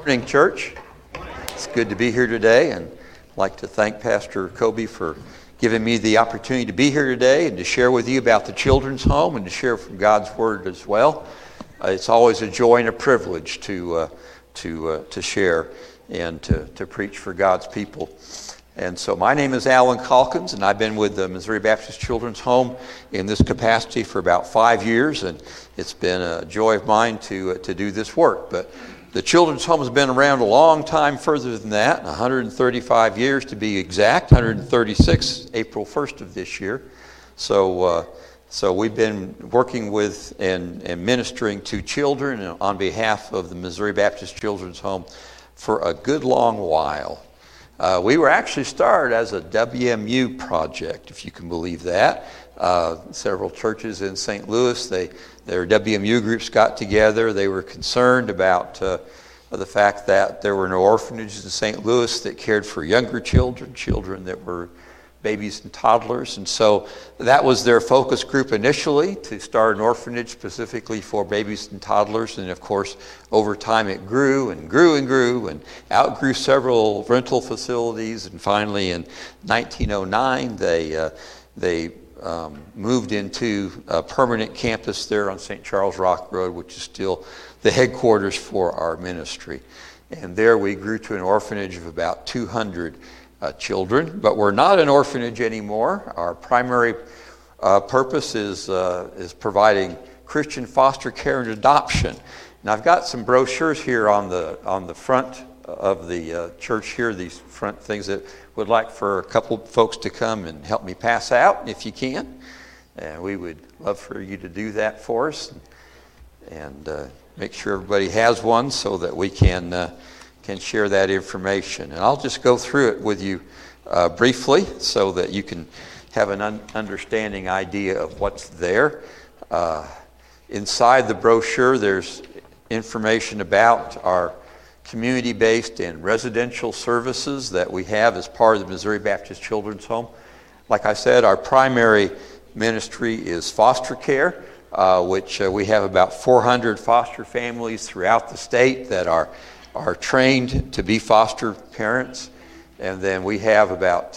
Morning, church. It's good to be here today, and I'd like to thank Pastor Kobe for giving me the opportunity to be here today and to share with you about the children's home and to share from God's Word as well. It's always a joy and a privilege to share and to preach for God's people. And so my name is Alan Calkins, and I've been with the Missouri Baptist Children's Home in this capacity for about 5 years, and it's been a joy of mine to do this work. But the Children's Home has been around a long time further than that, 135 years to be exact, 136, April 1st of this year. So we've been working with and ministering to children on behalf of the Missouri Baptist Children's Home for a good long while. We were actually started as a WMU project, if you can believe that. Several churches in St. Louis, their WMU groups got together. They were concerned about the fact that there were no orphanages in St. Louis that cared for younger children that were babies and toddlers. And so that was their focus group initially, to start an orphanage specifically for babies and toddlers. And of course, over time it grew and grew and grew and outgrew several rental facilities. And finally in 1909, they moved into a permanent campus there on St. Charles Rock Road, which is still the headquarters for our ministry. And there we grew to an orphanage of about 200 children, but we're not an orphanage anymore. Our primary purpose is providing Christian foster care and adoption. And I've got some brochures here on the front of the church here, these front things that would like for a couple folks to come and help me pass out if you can. And we would love for you to do that for us and make sure everybody has one so that we can share that information. And I'll just go through it with you briefly so that you can have an understanding idea of what's there. Inside the brochure, there's information about our community-based and residential services that we have as part of the Missouri Baptist Children's Home. Like I said, our primary ministry is foster care, which we have about 400 foster families throughout the state that are trained to be foster parents. And then we have about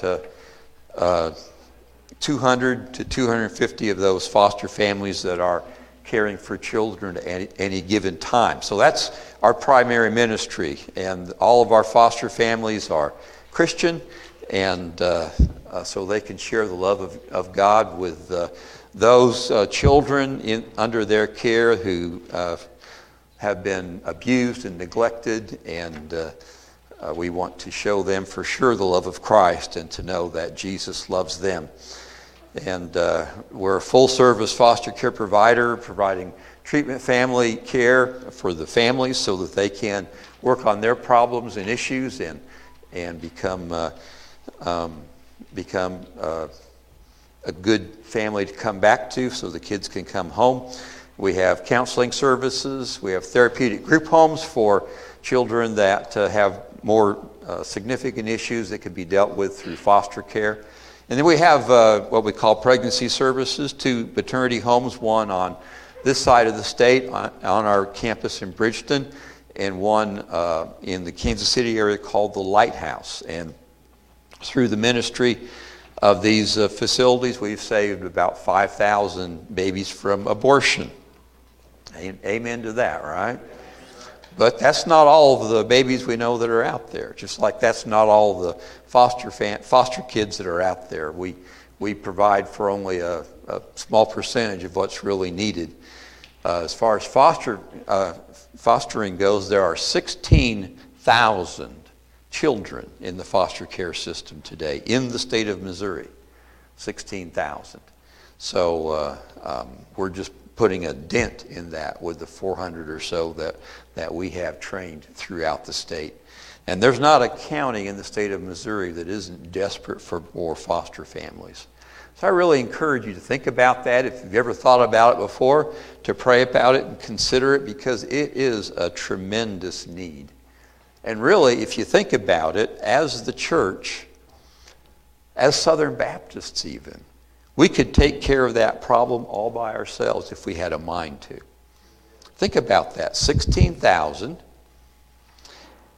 200 to 250 of those foster families that are caring for children at any given time. So that's our primary ministry. And all of our foster families are Christian, and so they can share the love of God with those children under their care who have been abused and neglected, and we want to show them for sure the love of Christ and to know that Jesus loves them. And we're a full-service foster care provider, providing treatment family care for the families so that they can work on their problems and issues and become a good family to come back to so the kids can come home. We have counseling services. We have therapeutic group homes for children that have more significant issues that can be dealt with through foster care. And then we have what we call pregnancy services, 2 maternity homes, one on this side of the state on our campus in Bridgeton, and one in the Kansas City area called the Lighthouse. And through the ministry of these facilities, we've saved about 5,000 babies from abortion. Amen to that, right? But that's not all of the babies we know that are out there. Just like that's not all the foster kids that are out there. We provide for only a small percentage of what's really needed. As far as fostering goes, there are 16,000 children in the foster care system today in the state of Missouri. 16,000. So we're just putting a dent in that with the 400 or so that we have trained throughout the state. And there's not a county in the state of Missouri that isn't desperate for more foster families. So I really encourage you to think about that. If you've ever thought about it before, to pray about it and consider it, because it is a tremendous need. And really, if you think about it, as the church, as Southern Baptists even, we could take care of that problem all by ourselves if we had a mind to. Think about that, 16,000.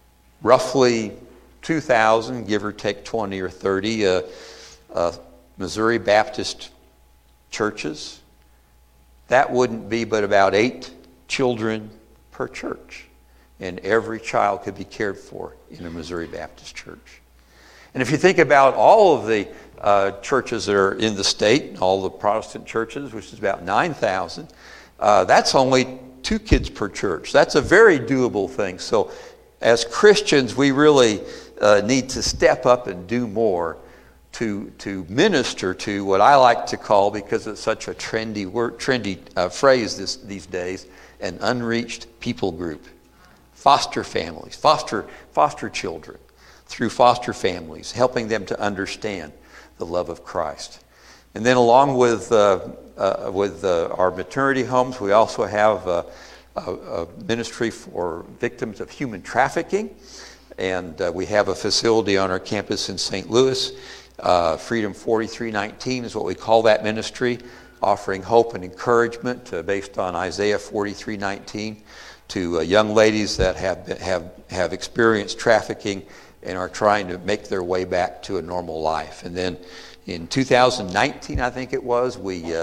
roughly 2,000, give or take 20 or 30, Missouri Baptist churches. That wouldn't be but about 8 children per church. And every child could be cared for in a Missouri Baptist church. And if you think about all of the churches that are in the state, all the Protestant churches, which is about 9,000, that's only 2 kids per church. That's a very doable thing. So as Christians, we really need to step up and do more to minister to what I like to call, because it's such a trendy phrase these days, an unreached people group. Foster families, foster children, through foster families, helping them to understand the love of Christ. And then along with our maternity homes, we also have a ministry for victims of human trafficking. And we have a facility on our campus in St. Louis. Freedom 4319 is what we call that ministry, offering hope and encouragement based on Isaiah 43:19 to young ladies that have experienced trafficking and are trying to make their way back to a normal life. And then in 2019, I think it was, we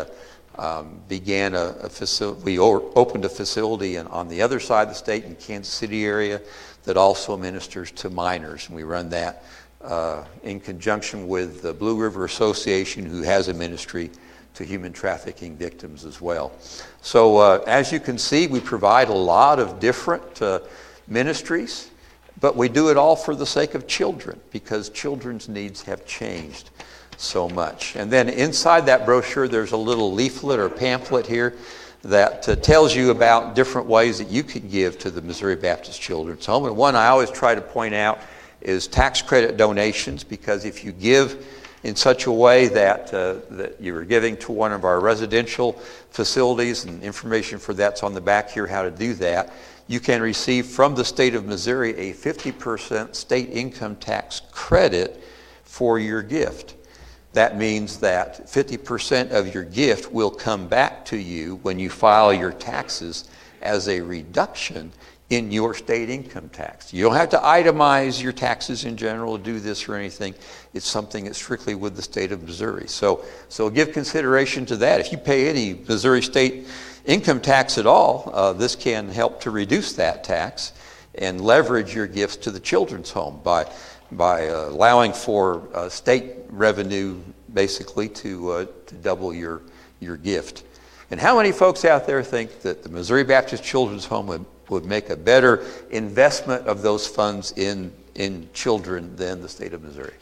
began a facility. We opened a facility on the other side of the state in Kansas City area that also ministers to minors, and we run that in conjunction with the Blue River Association, who has a ministry to human trafficking victims as well. So as you can see, we provide a lot of different ministries, but we do it all for the sake of children, because children's needs have changed so much. And then inside that brochure, there's a little leaflet or pamphlet here that tells you about different ways that you can give to the Missouri Baptist Children's Home. And one I always try to point out is tax credit donations, because if you give in such a way that you're giving to one of our residential facilities, and information for that's on the back here, how to do that, you can receive from the state of Missouri a 50% state income tax credit for your gift. That means that 50% of your gift will come back to you when you file your taxes as a reduction in your state income tax. You don't have to itemize your taxes in general to do this or anything. It's something that's strictly with the state of Missouri. So give consideration to that. If you pay any Missouri state income tax at all, this can help to reduce that tax and leverage your gifts to the children's home by allowing for state revenue basically to double your gift. And how many folks out there think that the Missouri Baptist Children's Home would make a better investment of those funds in children than the state of Missouri?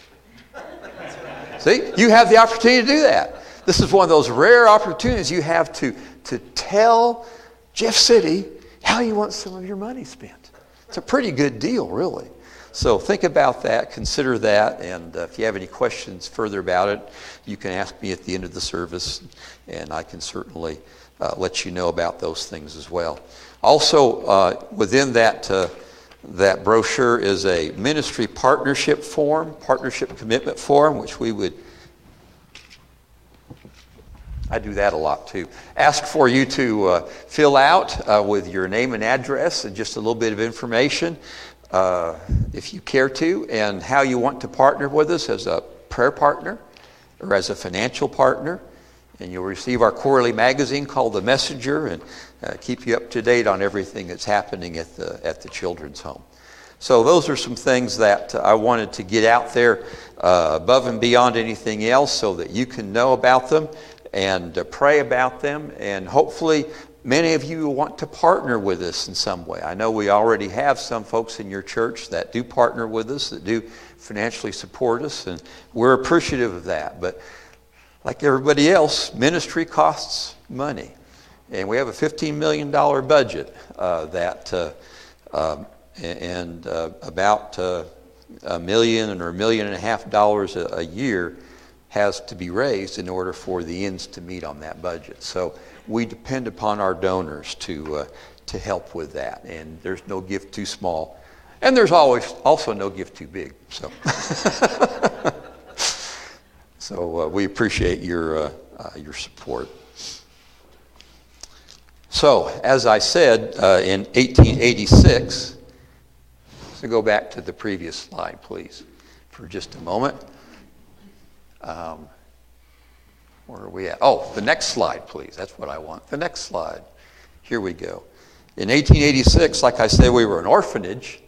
See, you have the opportunity to do that. This is one of those rare opportunities you have to tell Jeff City how you want some of your money spent. It's a pretty good deal, really. So think about that, consider that, and if you have any questions further about it, you can ask me at the end of the service, and I can certainly let you know about those things as well. Also, within that brochure is a ministry partnership form, partnership commitment form, which I do that a lot too. Ask for you to fill out with your name and address and just a little bit of information, if you care to, and how you want to partner with us as a prayer partner or as a financial partner. And you'll receive our quarterly magazine called The Messenger, and keep you up to date on everything that's happening at the children's home. So those are some things that I wanted to get out there above and beyond anything else, so that you can know about them and pray about them, and hopefully many of you want to partner with us in some way. I know we already have some folks in your church that do partner with us, that do financially support us, and we're appreciative of that. But like everybody else, ministry costs money. And we have a $15 million budget and about $1 million or $1.5 million a year has to be raised in order for the ends to meet on that budget. So we depend upon our donors to help with that. And there's no gift too small. And there's also no gift too big. So we appreciate your support. So, as I said, in 1886, So go back to the previous slide, please, for just a moment. Where are we at? Oh, the next slide, please. That's what I want. The next slide. Here we go. In 1886, like I said, we were an orphanage,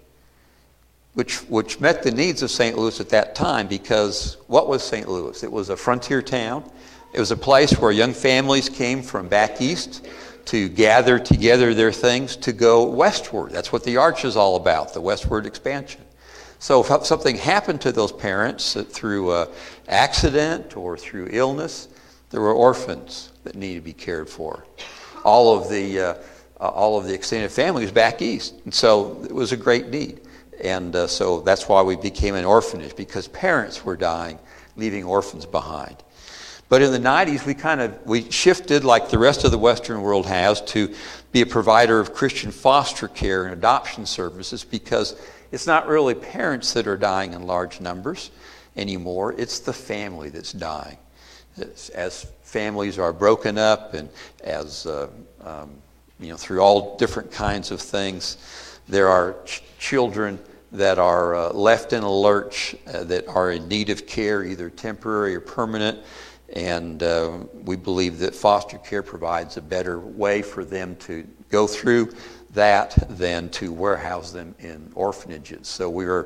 which met the needs of St. Louis at that time, because what was St. Louis? It was a frontier town. It was a place where young families came from back east to gather together their things to go westward. That's what the Arch is all about, the westward expansion. So if something happened to those parents through accident or through illness, there were orphans that needed to be cared for. All of the extended family was back east, and so it was a great need. And so that's why we became an orphanage, because parents were dying, leaving orphans behind. But in the 90s, we shifted, like the rest of the Western world has, to be a provider of Christian foster care and adoption services, because it's not really parents that are dying in large numbers anymore. It's the family that's dying. As families are broken up, and as through all different kinds of things, there are children that are left in a lurch, that are in need of care, either temporary or permanent. And we believe that foster care provides a better way for them to go through that than to warehouse them in orphanages. So we are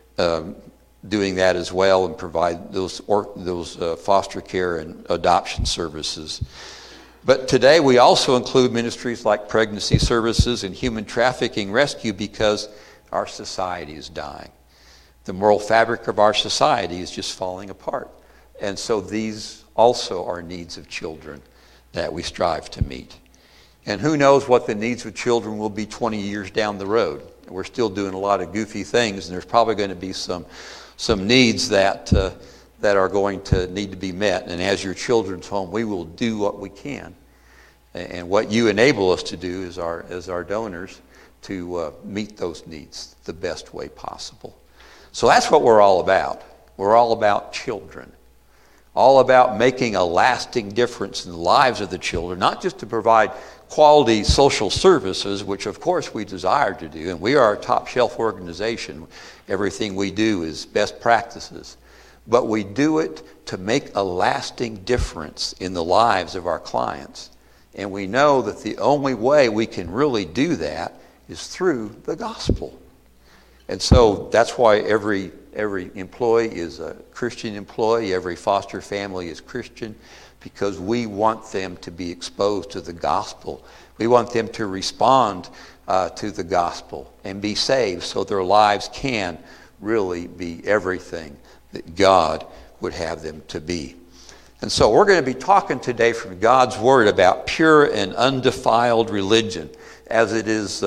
doing that as well, and provide those foster care and adoption services. But today we also include ministries like pregnancy services and human trafficking rescue, because our society is dying. The moral fabric of our society is just falling apart. And so these also are needs of children that we strive to meet. And who knows what the needs of children will be 20 years down the road. We're still doing a lot of goofy things, and there's probably going to be some needs that are going to need to be met. And as your children's home, we will do what we can. And what you enable us to do as our donors, to meet those needs the best way possible. So that's what we're all about. We're all about children. All about making a lasting difference in the lives of the children, not just to provide quality social services, which of course we desire to do, and we are a top shelf organization. Everything we do is best practices. But we do it to make a lasting difference in the lives of our clients. And we know that the only way we can really do that is through the gospel. And so that's why every employee is a Christian employee. Every foster family is Christian, because we want them to be exposed to the gospel. We want them to respond to the gospel and be saved, so their lives can really be everything that God would have them to be. And so we're going to be talking today from God's Word about pure and undefiled religion, as it is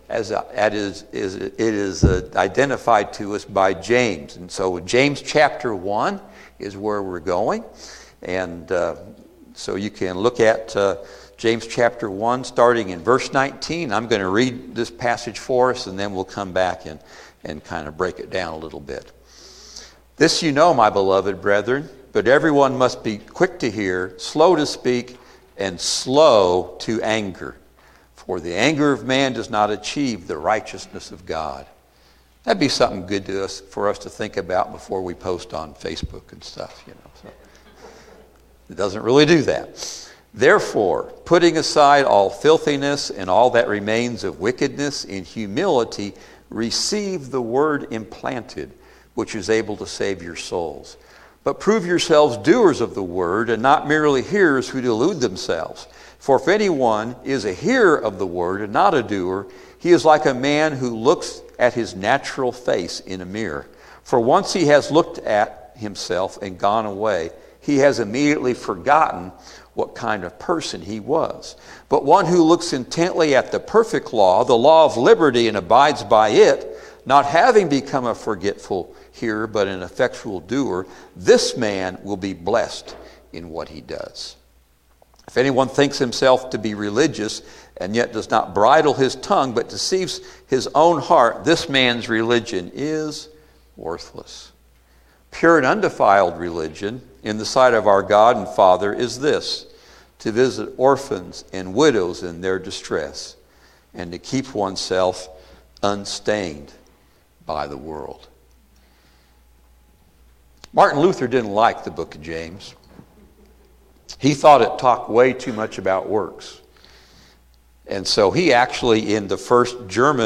identified to us by James. And so James chapter 1 is where we're going. And so you can look at James chapter 1 starting in verse 19. I'm going to read this passage for us, and then we'll come back and kind of break it down a little bit. This you know, my beloved brethren, but everyone must be quick to hear, slow to speak, and slow to anger. For the anger of man does not achieve the righteousness of God. That'd be something good for us to think about before we post on Facebook and stuff, So it doesn't really do that. Therefore, putting aside all filthiness and all that remains of wickedness, in humility receive the word implanted, which is able to save your souls. But prove yourselves doers of the word, and not merely hearers who delude themselves. For if anyone is a hearer of the word and not a doer, he is like a man who looks at his natural face in a mirror. For once he has looked at himself and gone away, he has immediately forgotten what kind of person he was. But one who looks intently at the perfect law, the law of liberty, and abides by it, not having become a forgetful hearer but an effectual doer, this man will be blessed in what he does. If anyone thinks himself to be religious and yet does not bridle his tongue but deceives his own heart, this man's religion is worthless. Pure and undefiled religion in the sight of our God and Father is this: to visit orphans and widows in their distress, and to keep oneself unstained by the world. Martin Luther didn't like the book of James. He thought it talked way too much about works. And so he actually, in the first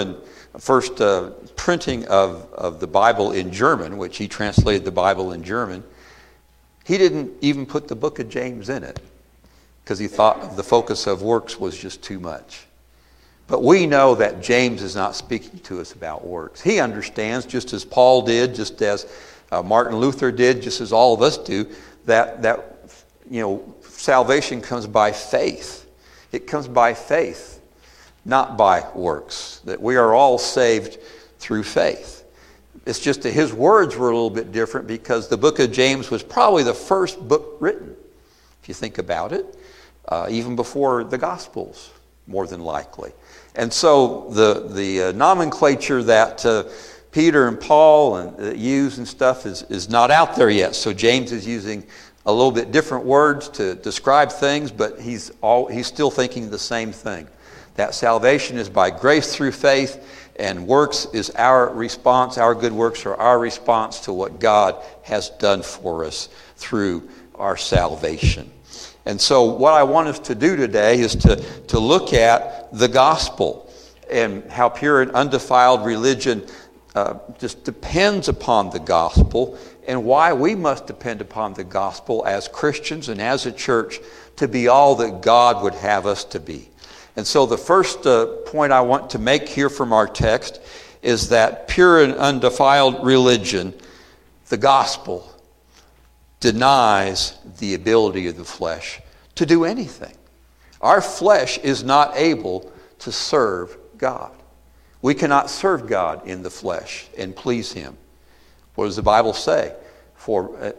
printing of the Bible in German, which he translated the Bible in German, he didn't even put the book of James in it because he thought the focus of works was just too much. But we know that James is not speaking to us about works. He understands, just as Paul did, just as Martin Luther did, just as all of us do, that salvation comes by faith. It comes by faith, not by works. That we are all saved through faith. It's just that his words were a little bit different because the book of James was probably the first book written, if you think about it, even before the Gospels, more than likely. And so the nomenclature that Peter and Paul use and stuff is not out there yet. So James is using a little bit different words to describe things, but he's still thinking the same thing. That salvation is by grace through faith, and works is our response. Our good works are our response to what God has done for us through our salvation. And so what I want us to do today is to look at the gospel and how pure and undefiled religion just depends upon the gospel, and why we must depend upon the gospel as Christians and as a church to be all that God would have us to be. And so the first point I want to make here from our text is that pure and undefiled religion, the gospel, denies the ability of the flesh to do anything. Our flesh is not able to serve God. We cannot serve God in the flesh and please Him. What does the Bible say? For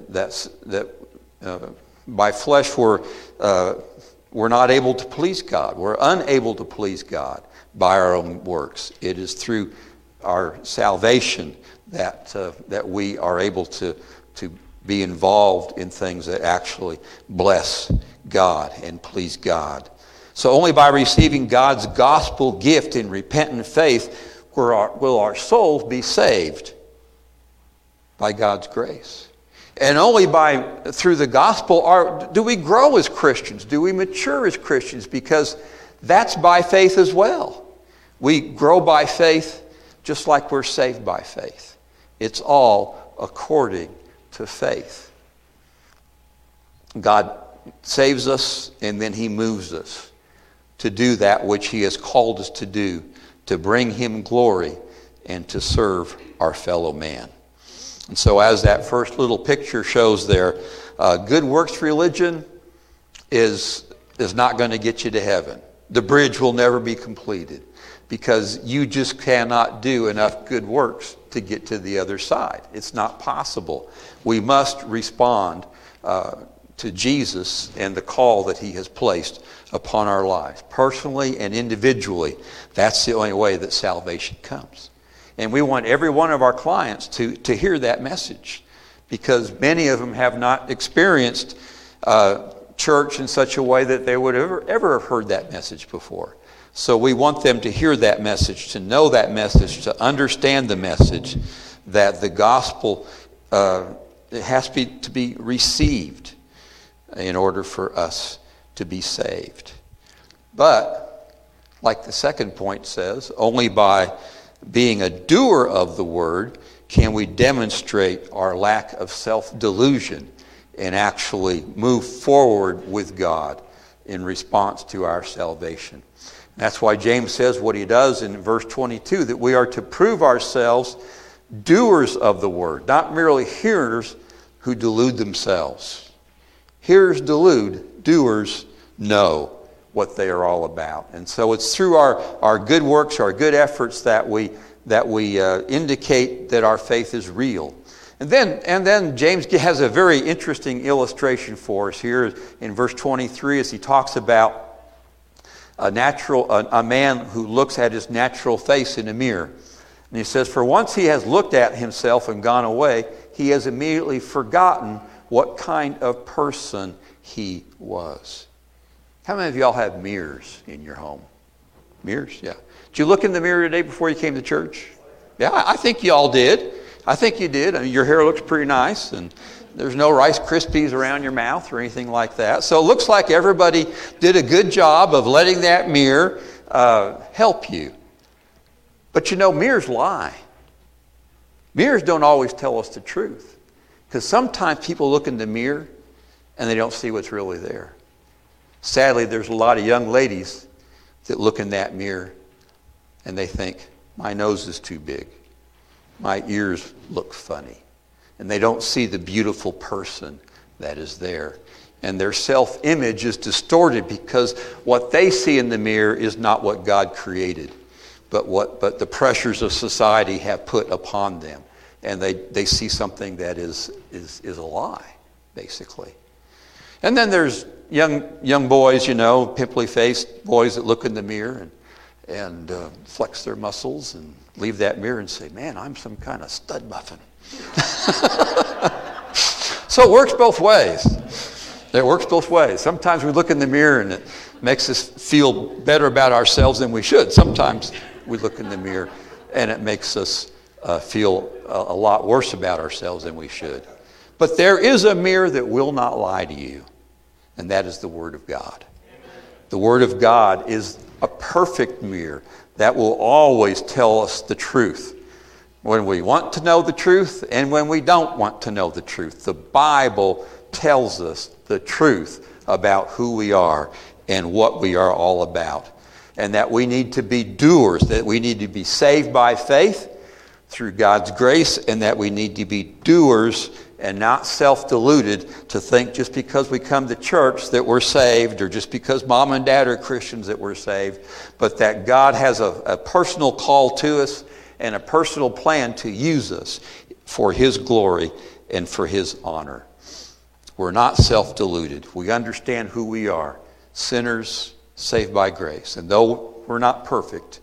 by flesh we're not able to please God. We're unable to please God by our own works. It is through our salvation that we are able to be involved in things that actually bless God and please God. So only by receiving God's gospel gift in repentant faith will our souls be saved by God's grace. And only through the gospel do we grow as Christians, do we mature as Christians, because that's by faith as well. We grow by faith just like we're saved by faith. It's all according to faith. God saves us, and then He moves us to do that which He has called us to do, to bring Him glory and to serve our fellow man. And so as that first little picture shows there, good works religion is not going to get you to heaven. The bridge will never be completed because you just cannot do enough good works to get to the other side. It's not possible. We must respond to Jesus and the call that He has placed upon our lives, personally and individually. That's the only way that salvation comes. And we want every one of our clients to hear that message, because many of them have not experienced church in such a way that they would ever have heard that message before. So we want them to hear that message, to know that message, to understand the message that the gospel it has to be received in order for us to be saved. But, like the second point says, only by being a doer of the word can we demonstrate our lack of self-delusion and actually move forward with God in response to our salvation. That's why James says what he does in verse 22, that we are to prove ourselves doers of the word, not merely hearers who delude themselves. Hearers delude, doers know what they are all about. And so it's through our good works, our good efforts that we indicate that our faith is real. And then James has a very interesting illustration for us here in verse 23 as he talks about a man who looks at his natural face in a mirror. And he says, for once he has looked at himself and gone away, he has immediately forgotten what kind of person he was. How many of y'all have mirrors in your home? Mirrors? Yeah. Did you look in the mirror today before you came to church? Yeah, I think you all did. I think you did. I mean, your hair looks pretty nice, and there's no Rice Krispies around your mouth or anything like that. So it looks like everybody did a good job of letting that mirror help you. But mirrors lie. Mirrors don't always tell us the truth. Because sometimes people look in the mirror and they don't see what's really there. Sadly, there's a lot of young ladies that look in that mirror and they think, my nose is too big. My ears look funny. And they don't see the beautiful person that is there. And their self-image is distorted because what they see in the mirror is not what God created, but the pressures of society have put upon them. And they see something that is a lie, basically. And then there's young boys, pimply-faced boys that look in the mirror and flex their muscles and leave that mirror and say, man, I'm some kind of stud muffin. So it works both ways. It works both ways. Sometimes we look in the mirror and it makes us feel better about ourselves than we should. Sometimes we look in the mirror and it makes us feel a lot worse about ourselves than we should. But there is a mirror that will not lie to you, and that is the Word of God. The Word of God is a perfect mirror that will always tell us the truth. When we want to know the truth and when we don't want to know the truth. The Bible tells us the truth about who we are and what we are all about. And that we need to be doers, that we need to be saved by faith through God's grace, and that we need to be doers and not self-deluded to think just because we come to church that we're saved, or just because mom and dad are Christians that we're saved, but that God has a personal call to us and a personal plan to use us for His glory and for His honor. We're not self-deluded. We understand who we are, sinners saved by grace. And though we're not perfect,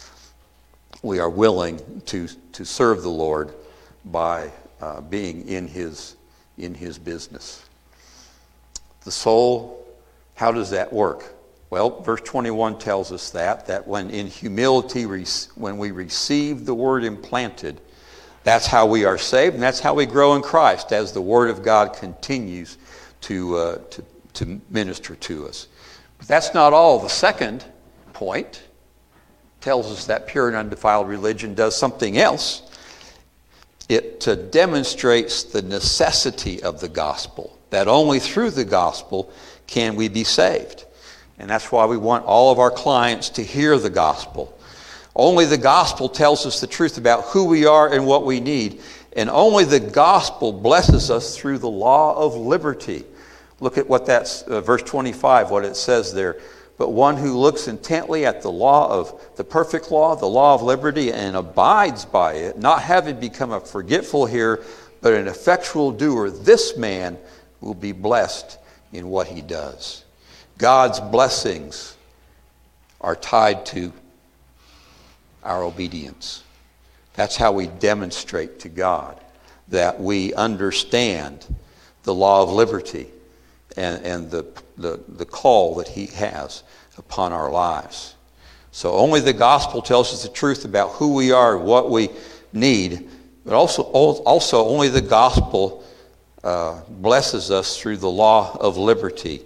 we are willing to serve the Lord by being in His business. The soul, how does that work? Well, verse 21 tells us that when in humility, when we receive the Word implanted, that's how we are saved, and that's how we grow in Christ as the Word of God continues to minister to us. But that's not all. The second point tells us that pure and undefiled religion does something else. It demonstrates the necessity of the gospel, that only through the gospel can we be saved. And that's why we want all of our clients to hear the gospel. Only the gospel tells us the truth about who we are and what we need. And only the gospel blesses us through the law of liberty. Look at what that's, verse 25, what it says there. But one who looks intently at the law of the perfect law, the law of liberty, and abides by it, not having become a forgetful hearer, but an effectual doer, this man will be blessed in what he does. God's blessings are tied to our obedience. That's how we demonstrate to God that we understand the law of liberty and the call that He has upon our lives. So only the gospel tells us the truth about who we are and what we need, but also only the gospel blesses us through the law of liberty.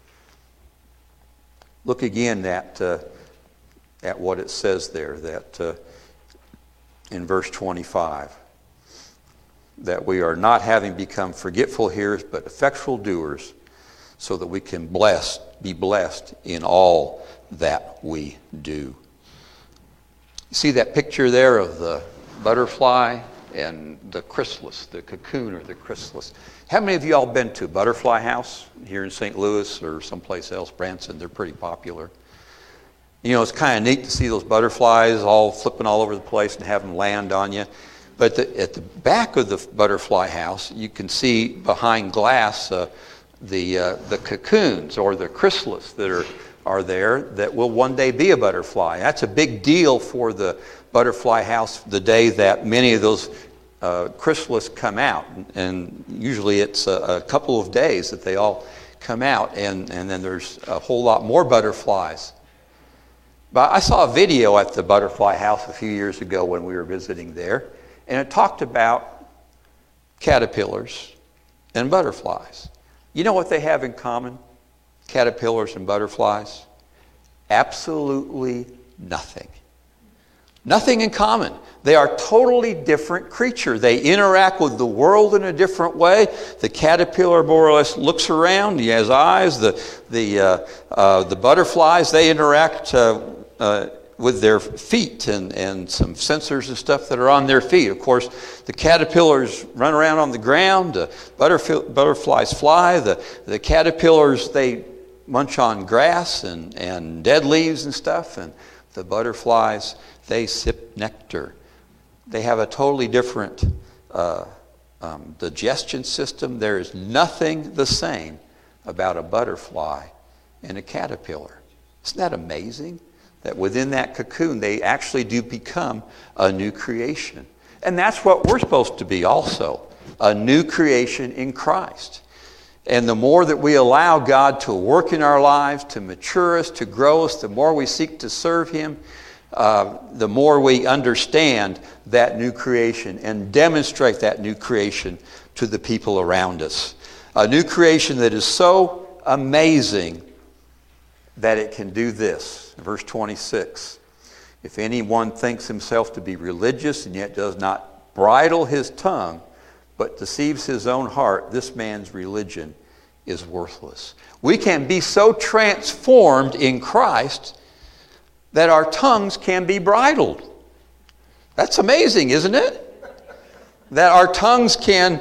Look again at what it says there, that in verse 25, that we are not having become forgetful hearers, but effectual doers, so that we can be blessed in all that we do. You see that picture there of the butterfly and the chrysalis, the cocoon or the chrysalis. How many of you all been to Butterfly House here in St. Louis or someplace else, Branson? They're pretty popular. It's kind of neat to see those butterflies all flipping all over the place and have them land on you. But at the back of the Butterfly House, you can see behind glass the cocoons or the chrysalis that are there that will one day be a butterfly. That's a big deal for the Butterfly House the day that many of those chrysalis come out. And usually it's a couple of days that they all come out, and then there's a whole lot more butterflies But I saw a video at the Butterfly House a few years ago when we were visiting there, and it talked about caterpillars and butterflies. You know what they have in common, caterpillars and butterflies? Absolutely nothing. Nothing in common. They are totally different creatures. They interact with the world in a different way. The caterpillar more or less looks around. He has eyes. The butterflies, they interact with their feet and some sensors and stuff that are on their feet. Of course, the caterpillars run around on the ground. The butterflies fly. The caterpillars, they munch on grass and dead leaves and stuff. And the butterflies, they sip nectar. They have a totally different digestion system. There is nothing the same about a butterfly and a caterpillar. Isn't that amazing? That within that cocoon, they actually do become a new creation. And that's what we're supposed to be also, a new creation in Christ. And the more that we allow God to work in our lives, to mature us, to grow us, the more we seek to serve Him, the more we understand that new creation and demonstrate that new creation to the people around us. A new creation that is so amazing that it can do this. Verse 26, if anyone thinks himself to be religious and yet does not bridle his tongue, but deceives his own heart, this man's religion is worthless. We can be so transformed in Christ that our tongues can be bridled. That's amazing, isn't it? That our tongues can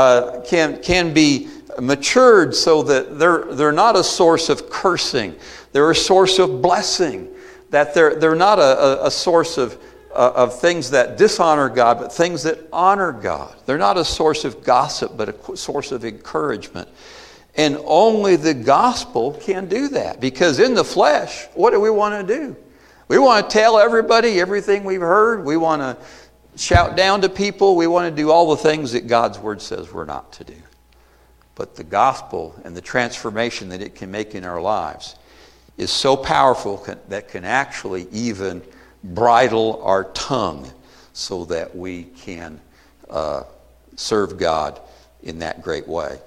be matured so that they're not a source of cursing. They're a source of blessing. That they're not a source of things that dishonor God, but things that honor God. They're not a source of gossip, but a source of encouragement. And only the gospel can do that. Because in the flesh, what do we want to do? We want to tell everybody everything we've heard. We want to shout down to people. We want to do all the things that God's Word says we're not to do. But the gospel and the transformation that it can make in our lives is so powerful that can actually even bridle our tongue so that we can serve God in that great way.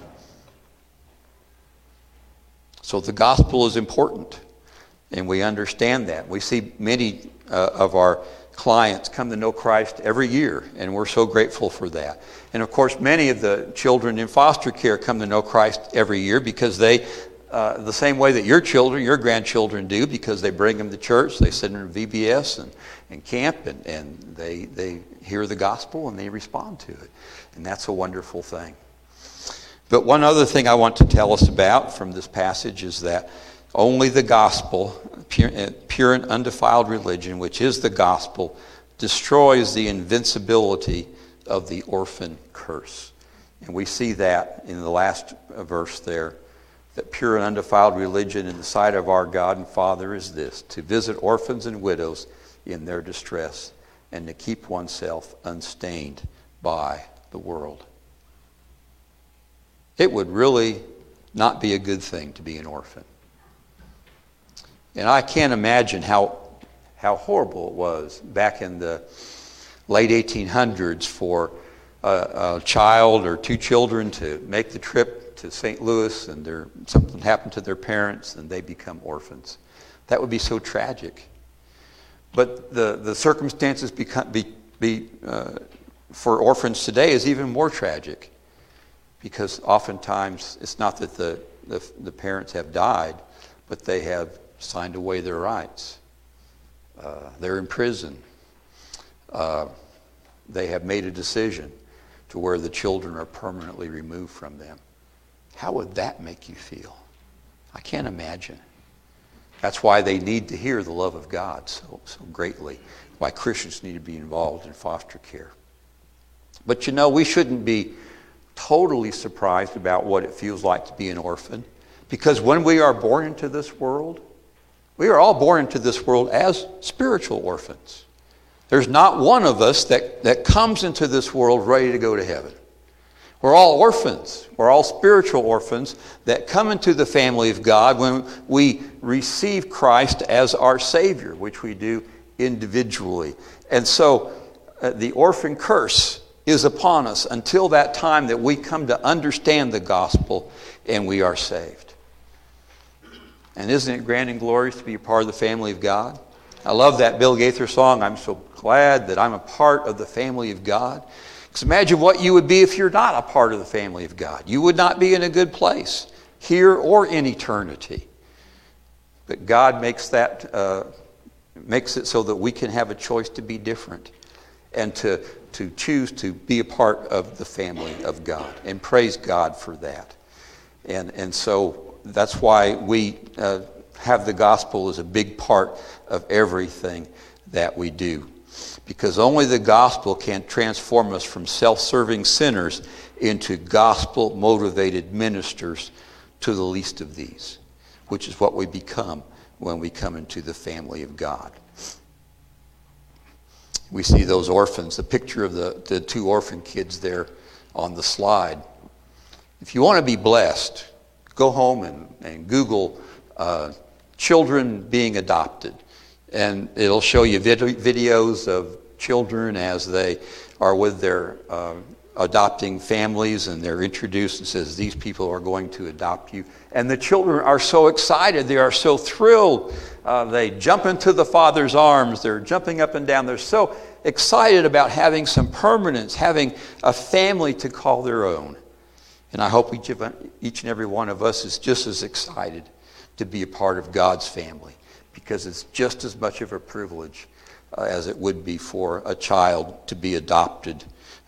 So the gospel is important, and we understand that. We see many of our clients come to know Christ every year, and we're so grateful for that. And of course, many of the children in foster care come to know Christ every year because they, the same way that your children, your grandchildren do, because they bring them to church, they sit in VBS and camp, and they hear the gospel and they respond to it. And that's a wonderful thing. But one other thing I want to tell us about from this passage is that only the gospel, pure and undefiled religion, which is the gospel, destroys the invincibility of the orphan curse. And we see that in the last verse there, that pure and undefiled religion in the sight of our God and Father is this: to visit orphans and widows in their distress and to keep oneself unstained by the world. It would really not be a good thing to be an orphan. And I can't imagine how horrible it was back in the late 1800s for a child or two children to make the trip to St. Louis and something happened to their parents and they become orphans. That would be so tragic. But the circumstances for orphans today is even more tragic, because oftentimes it's not that the parents have died, but they have signed away their rights. They're in prison. They have made a decision to where the children are permanently removed from them. How would that make you feel? I can't imagine. That's why they need to hear the love of God so greatly, why Christians need to be involved in foster care. But you know, we shouldn't be totally surprised about what it feels like to be an orphan, because when we are born into this world, we are all born into this world as spiritual orphans. There's not one of us that comes into this world ready to go to heaven. We're all orphans. We're all spiritual orphans that come into the family of God when we receive Christ as our Savior, which we do individually. And so the orphan curse is upon us until that time that we come to understand the gospel and we are saved. And isn't it grand and glorious to be a part of the family of God? I love that Bill Gaither song, I'm so glad that I'm a part of the family of God. Because imagine what you would be if you're not a part of the family of God. You would not be in a good place, here or in eternity. But God makes it so that we can have a choice to be different and to choose to be a part of the family of God. And praise God for that. And so that's why we have the gospel as a big part of everything that we do. Because only the gospel can transform us from self-serving sinners into gospel-motivated ministers to the least of these, which is what we become when we come into the family of God. We see those orphans, the picture of the two orphan kids there on the slide. If you want to be blessed, go home and Google children being adopted. And it'll show you videos of children as they are with their adopting families, and they're introduced and says, these people are going to adopt you. And the children are so excited. They are so thrilled. They jump into the father's arms. They're jumping up and down. They're so excited about having some permanence, having a family to call their own. And I hope each and every one of us is just as excited to be a part of God's family, because it's just as much of a privilege as it would be for a child to be adopted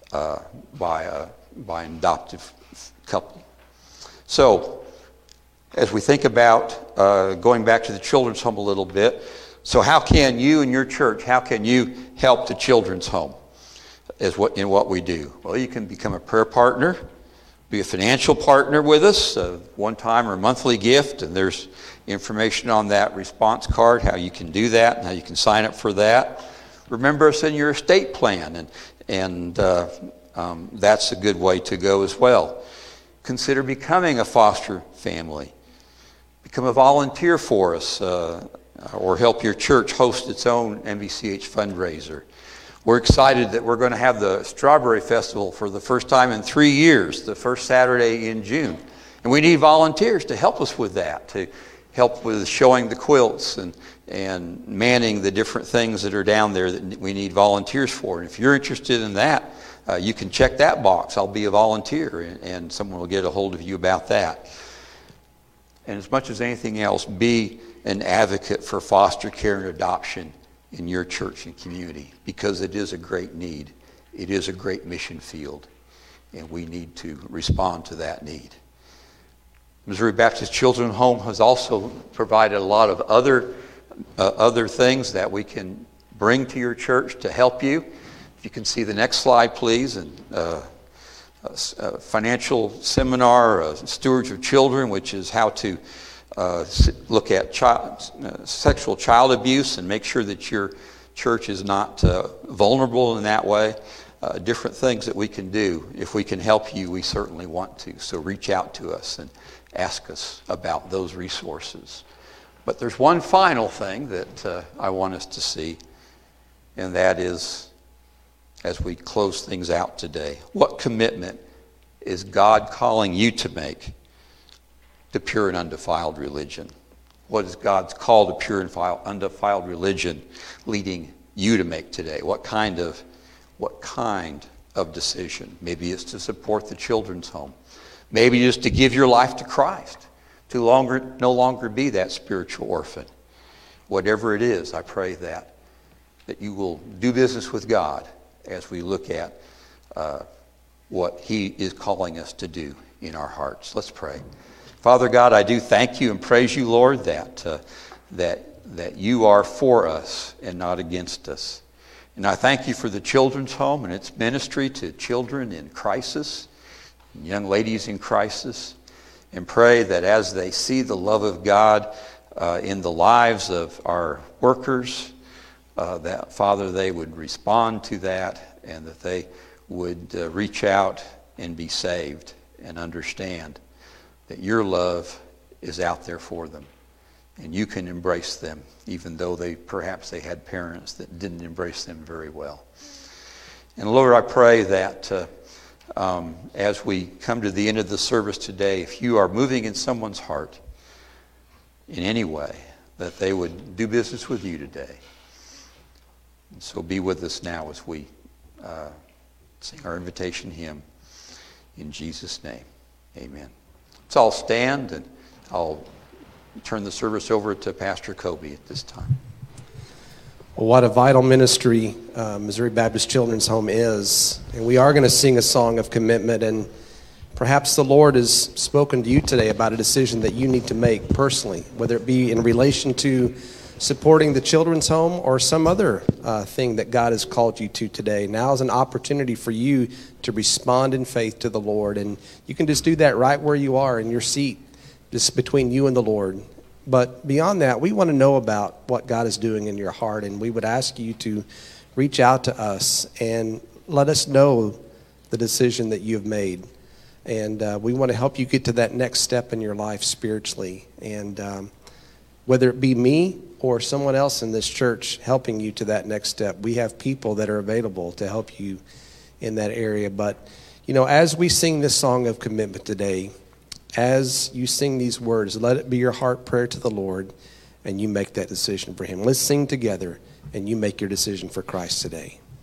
by an adoptive couple. So, as we think about going back to the children's home a little bit, so how can you and your church, how can you help the children's home in what we do? Well, you can become a prayer partner, be a financial partner with us, a one-time or monthly gift, and there's information on that response card, how you can do that and how you can sign up for that. Remember us in your estate plan, and that's a good way to go as well. Consider becoming a foster family. Become a volunteer for us, or help your church host its own MVCH fundraiser. We're excited that we're going to have the Strawberry Festival for the first time in 3 years, the first Saturday in June. And we need volunteers to help us with that, to help with showing the quilts and manning the different things that are down there that we need volunteers for. And if you're interested in that, you can check that box. I'll be a volunteer, and someone will get a hold of you about that. And as much as anything else, be an advocate for foster care and adoption in your church and community, because it is a great need. It is a great mission field, and we need to respond to that need. Missouri Baptist Children's Home has also provided a lot of other things that we can bring to your church to help you. If you can see the next slide, please. And a financial seminar, Stewards of Children, which is how to look at sexual child abuse and make sure that your church is not vulnerable in that way. Different things that we can do. If we can help you, we certainly want to. So reach out to us and ask us about those resources. But there's one final thing that I want us to see, and that is, as we close things out today, what commitment is God calling you to make to pure and undefiled religion? What is God's call to pure and undefiled religion leading you to make today? What kind of decision? Maybe it's to support the children's home. Maybe it's to give your life to Christ, to no longer be that spiritual orphan. Whatever it is, I pray that you will do business with God as we look at what He is calling us to do in our hearts. Let's pray. Father God, I do thank you and praise you, Lord, that you are for us and not against us. And I thank you for the children's home and its ministry to children in crisis, young ladies in crisis, and pray that as they see the love of God in the lives of our workers, that, Father, they would respond to that, and that they would reach out and be saved and understand that your love is out there for them. And you can embrace them, even though perhaps they had parents that didn't embrace them very well. And Lord, I pray that as we come to the end of the service today, if you are moving in someone's heart in any way, that they would do business with you today. And so be with us now as we sing our invitation hymn. In Jesus' name, amen. Let's all stand, and I'll turn the service over to Pastor Kobe at this time. Well, what a vital ministry Missouri Baptist Children's Home is. And we are going to sing a song of commitment. And perhaps the Lord has spoken to you today about a decision that you need to make personally, whether it be in relation to supporting the children's home or some other thing that God has called you to today. Now is an opportunity for you to respond in faith to the Lord. And you can just do that right where you are in your seat, just between you and the Lord. But beyond that, we want to know about what God is doing in your heart, and we would ask you to reach out to us and let us know the decision that you have made. And we want to help you get to that next step in your life spiritually. And whether it be me or someone else in this church helping you to that next step, we have people that are available to help you in that area. But, you know, as we sing this song of commitment today, as you sing these words, let it be your heart prayer to the Lord, and you make that decision for him. Let's sing together, and you make your decision for Christ today.